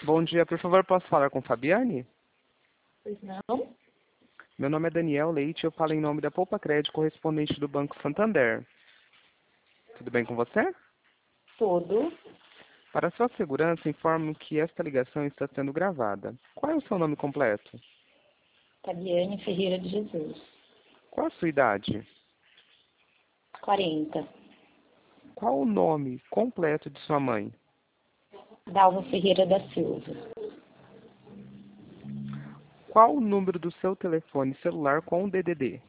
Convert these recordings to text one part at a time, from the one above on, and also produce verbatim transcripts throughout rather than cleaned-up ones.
Bom dia, por favor, posso falar com Fabiane? Pois não? Meu nome é Daniel Leite, eu falo em nome da Poupa Crédito, correspondente do Banco Santander. Tudo bem com você? Tudo. Para sua segurança, informo que esta ligação está sendo gravada. Qual é o seu nome completo? Fabiane Ferreira de Jesus. Qual a sua idade? quarenta. Qual o nome completo de sua mãe? Dalva Ferreira da Silva. Qual o número do seu telefone celular com o D D D?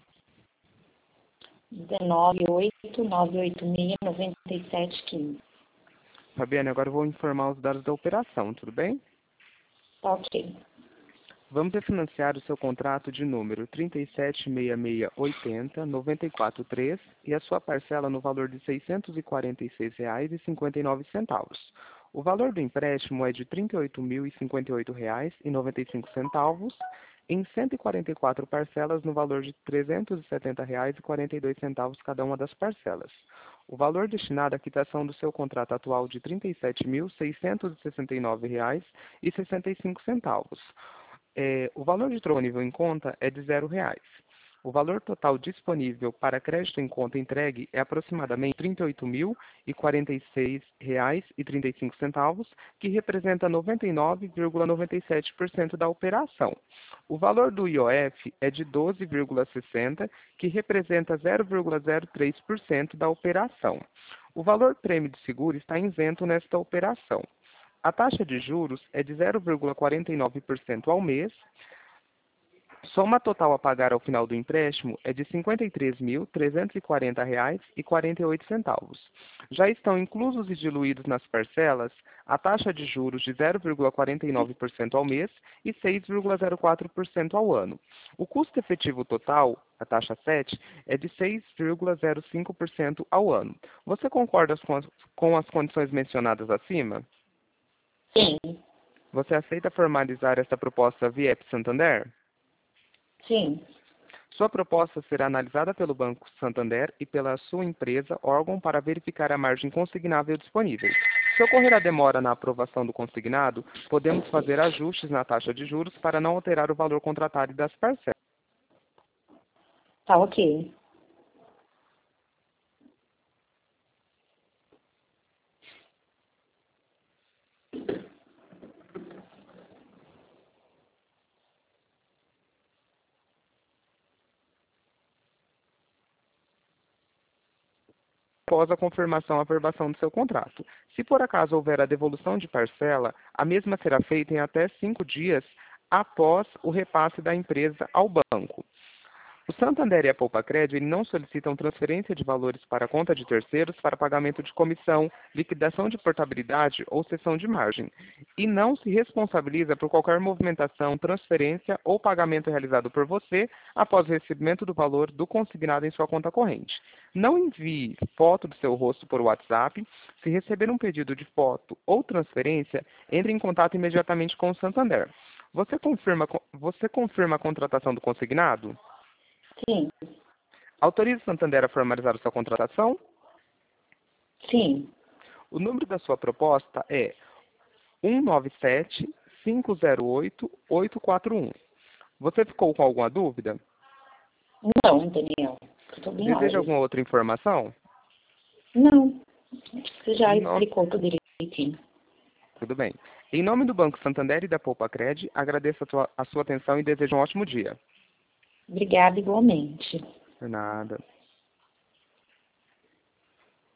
dezenove oito nove oito seis nove sete um cinco. Fabiane, agora eu vou informar os dados da operação, tudo bem? Tá ok. Vamos refinanciar o seu contrato de número trinta e sete seis seis oito zero nove quatro três e a sua parcela no valor de seiscentos e quarenta e seis reais e cinquenta e nove centavos. O valor do empréstimo é de trinta e oito mil e cinquenta e oito reais e noventa e cinco centavos em cento e quarenta e quatro parcelas no valor de trezentos e setenta reais e quarenta e dois centavos cada uma das parcelas. O valor destinado à quitação do seu contrato atual de trinta e sete mil seiscentos e sessenta e nove reais e sessenta e cinco centavos. É, o valor de disponível em conta é de zero reais. O valor total disponível para crédito em conta entregue é aproximadamente trinta e oito mil e quarenta e seis reais e trinta e cinco centavos, que representa noventa e nove vírgula noventa e sete por cento da operação. O valor do I O F é de doze vírgula sessenta, que representa zero vírgula zero três por cento da operação. O valor prêmio de seguro está isento nesta operação. A taxa de juros é de zero vírgula quarenta e nove por cento ao mês. Soma total a pagar ao final do empréstimo é de cinquenta e três mil trezentos e quarenta reais e quarenta e oito centavos. Já estão inclusos e diluídos nas parcelas a taxa de juros de zero vírgula quarenta e nove por cento ao mês e seis vírgula zero quatro por cento ao ano. O custo efetivo total, a taxa sete, é de seis vírgula zero cinco por cento ao ano. Você concorda com as, com as condições mencionadas acima? Sim. Você aceita formalizar esta proposta via App Santander? Sim. Sua proposta será analisada pelo Banco Santander e pela sua empresa, órgão, para verificar a margem consignável disponível. Se ocorrer a demora na aprovação do consignado, podemos fazer ajustes na taxa de juros para não alterar o valor contratado das parcelas. Tá ok. Após a confirmação e aprovação do seu contrato. Se por acaso houver a devolução de parcela, a mesma será feita em até cinco dias após o repasse da empresa ao banco. O Santander e a Poupa Crédito ele não solicitam transferência de valores para a conta de terceiros para pagamento de comissão, liquidação de portabilidade ou cessão de margem, e não se responsabiliza por qualquer movimentação, transferência ou pagamento realizado por você após o recebimento do valor do consignado em sua conta corrente. Não envie foto do seu rosto por WhatsApp. Se receber um pedido de foto ou transferência, entre em contato imediatamente com o Santander. Você confirma, você confirma a contratação do consignado? Sim. Autoriza o Santander a formalizar a sua contratação? Sim. O número da sua proposta é um nove sete cinco zero oito oito quatro um. Você ficou com alguma dúvida? Não, Daniel. Tudo bem, Deseja olha. alguma outra informação? Não. Você já Não. explicou tudo direitinho. Tudo bem. Em nome do Banco Santander e da Poupa Crédito, agradeço a, tua, a sua atenção e desejo um ótimo dia. Obrigada igualmente. Por nada.